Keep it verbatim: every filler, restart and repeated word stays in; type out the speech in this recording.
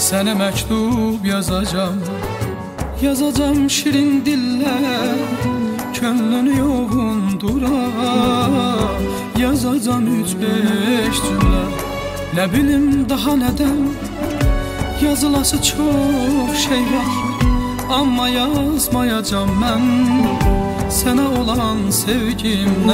Sənə məktub yazacam, yazacam şirin dillər, könlünü yoğundura. Yazacam üç beş cümlə, nə bilim daha nədən. Yazılası çox şey var, amma yazmayacam mən sənə olan sevgimdən.